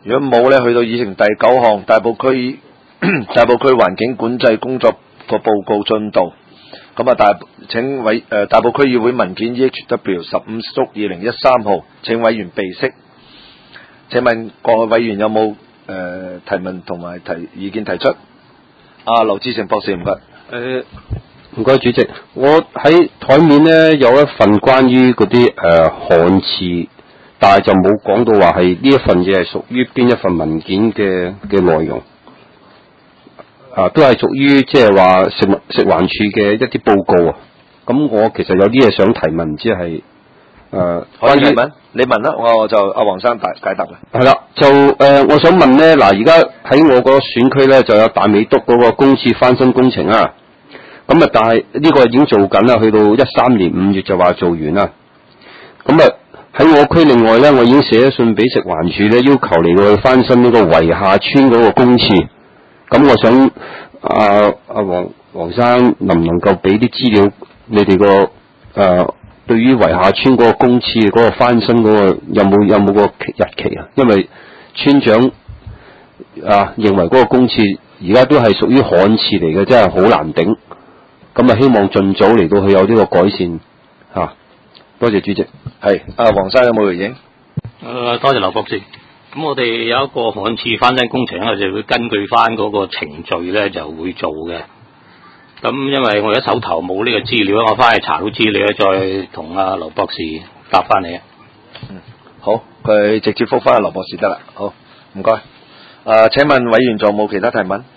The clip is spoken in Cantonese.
如果冇咧，去到議程第9項，大埔區環境管制工作個報告進度。咁啊，大埔區議會文件 EHW15/2013 號，請委員備悉。請問各位委員有冇提問同埋意見提出？劉志成博士，唔該。 唔該，主席，我喺台面咧有一份關於嗰啲漢字，但係就冇講到話係呢一份嘢係屬於邊一份文件嘅內容。都係屬於即係話食環署嘅一啲報告啊。咁我其實有啲嘢想提問，唔知係可以提問，你問啦，我就阿黃生解答啦。 係啦，就我想問咧，嗱，而家喺我個選區咧就有大美督嗰個公廁翻新工程啊。咁啊，但係呢個已經做緊啦，去到13年5月就話做完啦。咁啊喺我區另外咧，我已經寫咗信俾食環署咧，要求嚟到去翻新呢個圍下村嗰個公廁。咁我想阿黃生能唔能夠俾啲資料，你哋個對於圍下村嗰個公廁嗰個翻新嗰個有冇個日期啊？因為村長認為嗰個公廁而家都係屬於旱廁嚟嘅，真係好難頂。咁啊，希望盡早嚟到去有呢個改善嚇。多謝主席。 係黃生有冇回應？ 多謝劉博士。咁我哋有一個旱廁翻新工程咧，就會根據翻嗰個程序咧就會做嘅。咁因為我而家手頭冇呢個資料，我翻去查到資料再同阿劉博士答翻你啊。 好，佢直接覆翻阿劉博士得啦。好，唔該。請問委員仲有冇其他提問？